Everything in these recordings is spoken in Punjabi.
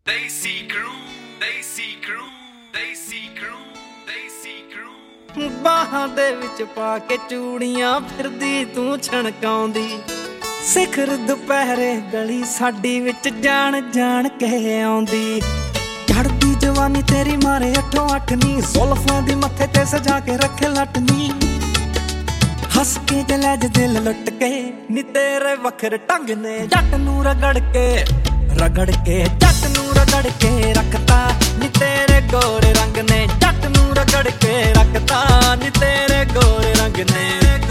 Desi crew, Desi crew, Desi crew, Desi crew। ਬਾਹਾਂ ਦੇ ਵਿੱਚ ਪਾ ਕੇ ਚੂੜੀਆਂ ਫਿਰਦੀ ਤੂੰ ਛਣਕਾਉਂਦੀ, ਸਿਖਰ ਦੁਪਹਿਰੇ ਗਲੀ ਸਾਡੀ ਵਿੱਚ ਜਾਣ ਜਾਣ ਕੇ ਆਉਂਦੀ। ਚੜਦੀ ਜਵਾਨੀ ਤੇਰੀ ਮਾਰੇ 8-8 ਨੀ, ਜ਼ੁਲਫਾਂ ਦੀ ਮੱਥੇ ਤੇ ਸਜਾ ਕੇ ਰੱਖੇ ਲਟਨੀ। ਹੱਸ ਕੇ ਜਲੇ ਦਿਲ ਲੁੱਟ ਕੇ ਨੀ ਤੇਰੇ ਵੱਖਰੇ ਢੰਗ ਨੇ, ਜੱਟ ਨੂੰ ਰਗੜ ਕੇ ਜੱਟ ਨੂੰ ਰਗੜ ਕੇ ਰੱਖਤਾ ਨੀ ਤੇਰੇ ਗੋਰੇ ਰੰਗ ਨੇ, ਜੱਟ ਨੂੰ ਰਗੜ ਕੇ ਰੱਖਤਾ ਨੀ ਤੇਰੇ ਗੋਰੇ ਰੰਗ ਨੇ।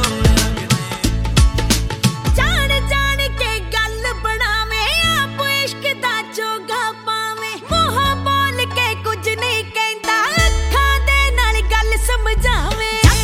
ਜਾਣ ਜਾਣ ਕੇ ਗੱਲ ਬਣਾਵੇਂ, ਆਪ ਇਸ਼ਕ ਦਾ ਚੋਗਾ ਪਾਵੇਂ, ਮੂੰਹੋਂ ਬੋਲ ਕੇ ਕੁਝ ਨਹੀਂ ਕਹਿੰਦਾ, ਅੱਖਾਂ ਦੇ ਨਾਲ ਗੱਲ ਸਮਝਾਵੇਂ।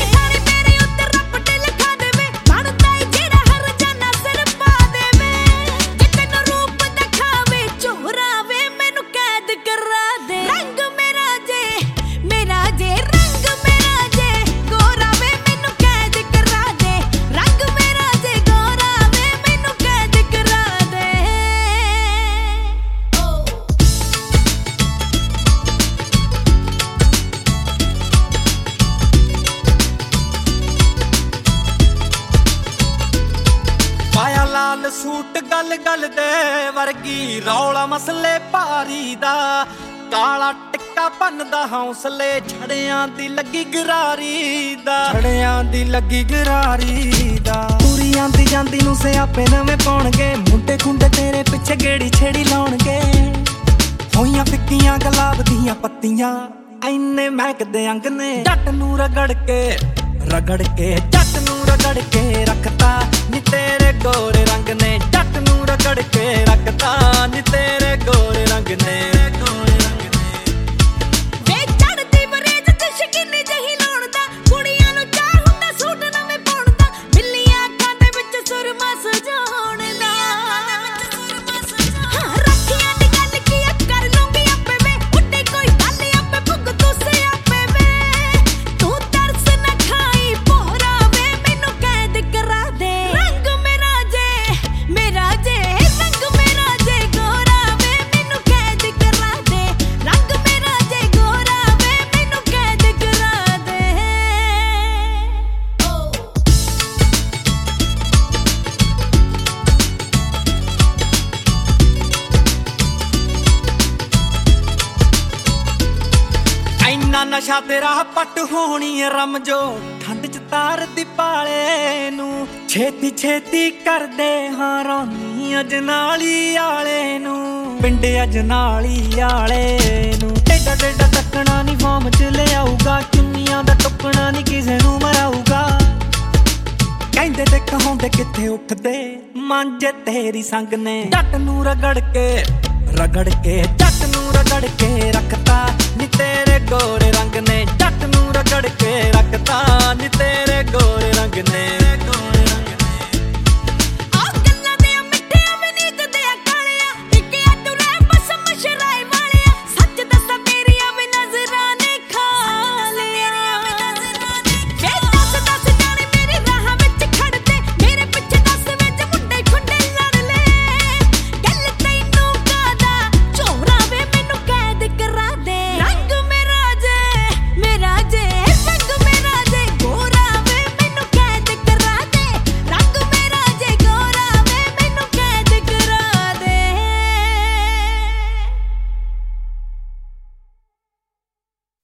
ਲਾਲ ਸੂਟ ਗੱਲ ਗੱਲ ਦੇ ਵਰਗੀ, ਰੌਲਾ ਮਸਲੇ ਭਾਰੀ ਦਾ, ਕਾਲਾ ਟਿੱਕਾ ਭੰਨਦਾ ਹੌਸਲੇ, ਛੜਿਆਂ ਦੀ ਲੱਗੀ ਗਰਾਰੀ ਦਾ, ਛੜਿਆਂ ਦੀ ਲੱਗੀ ਗਰਾਰੀ ਦਾ। ਤੁਰੀ ਆਂਦੀ ਜਾਂਦੀ ਨੂੰ ਸਿਆਪੇ ਨਵੇਂ ਪਾਉਣਗੇ, ਮੁੰਡੇ ਖੁੰਡੇ ਤੇਰੇ ਪਿੱਛੇ ਗੇੜੀ ਛੇੜੀ ਲਾਉਣਗੇ। ਹੋਈਆਂ ਫਿੱਕੀਆਂ ਗੁਲਾਬ ਦੀਆਂ ਪੱਤੀਆਂ, ਐਨੇ ਮਹਿਕਦੇ ਅੰਗ ਨੇ, ਜੱਟ ਨੂੰ ਰਗੜ ਕੇ ਜੱਟ ਨੂੰ ਰਗੜ ਕੇ ਰੱਖਤਾ ਨੀ ਤੇਰੇ ਗੋਰੇ ਰੰਗ ਨੇ, ਜੱਟ ਨੂੰ ਰਗੜ ਕੇ ਰੱਖਤਾ ਨੀ ਤੇਰੇ ਗੋਰੇ ਰੰਗ ਨੇ। ਵੇ ਚੜਦੀ ਬਰੇਜ ਤੇ ਸ਼ਕੀਨੀ ਜਹੀ ਲਾਉਣ ਦਾ, ਕੁੜੀਆਂ ਨੂੰ ਚਾਹ ਹੁੰਦਾ ਸੂਟ ਨਵੇਂ ਪਾਉਣ ਦਾ, ਬਿੱਲੀਆਂ ਅੱਖਾਂ ਦੇ ਵਿੱਚ ਸੁਰਮਾ ਸਜਾਉਣ ਦਾ। ਰੱਖੀਆਂ ਦੀ ਗੱਲ ਕੀ ਕਰ ਲੂੰਗੀ ਆਪੇ ਵੇ, ਉੱਡੇ ਕੋਈ ਗੱਲ ਆਪੇ ਭੁੱਗ ਤੂੰ ਸਿਆਪੇ ਵੇ। ਤੂੰ ਤਰਸ ਨਾ ਖਾਈ ਭੋਰਾ ਵੇ, ਮੈਨੂੰ ਕੈਦ ਕਰਾ ਦੇ, ਰੰਗ ਮੇਰਾ ਜੇ ਰੰਗ ਮੇਰਾ ਜੇ ਗੋਰਾ ਵੇ, ਮੈਨੂੰ ਕੈਦ ਕਰਾ ਦੇ, ਰੰਗ ਮੇਰਾ ਜੇ ਗੋਰਾ ਵੇ, ਮੈਨੂੰ ਕੈਦ ਕਰਾ ਦੇ। ਐਨਾ ਨਸ਼ਾ ਤੇਰਾ ਪੱਟ ਹੋਣੀ ਰਮਜੋ, ਠੰਡ ਚ ਤਾਰ ਦੀ ਪਾਲੇ ਨੂੰ, ਛੇਤੀ ਛੇਤੀ ਕਰਦੇ ਹਾਂ ਰੌਣੀ ਅਜਨਾਲੀ ਆਲੇ ਨੂੰ, ਪਿੰਡ ਅਜਨਾਲੀ ਆਲੇ ਨੂੰ। ਟੇਡਾ ਟੇਡਾ ਤੱਕਣਾ ਨੀ ਫਾਰਮ ਚ ਲਿਆਊਗਾ, ਚੁੰਨੀਆਂ ਦਾ ਟੁੱਕਣਾ ਨੀ ਕਿਸੇ ਨੂੰ ਮਰਾਊਗਾ। ਕਹਿੰਦੇ ਤੇ ਕਹਾਉਂਦੇ ਕਿੱਥੇ ਉੱਠਦੇ ਮਾਂਜੇ ਤੇਰੀ ਸੰਗ ਨੇ, ਜੱਟ ਨੂੰ ਰਗੜ ਕੇ ਜੱਟ ਨੂੰ ਰਗੜ ਕੇ ਰੱਖਤਾ ਨੀ ਤੇਰੇ ਗੋਰੇ ਰੰਗ ਨੇ, ਜੱਟ ਨੂੰ ਰਗੜ ਕੇ ਰੱਖਤਾ ਨੀ ਤੇਰੇ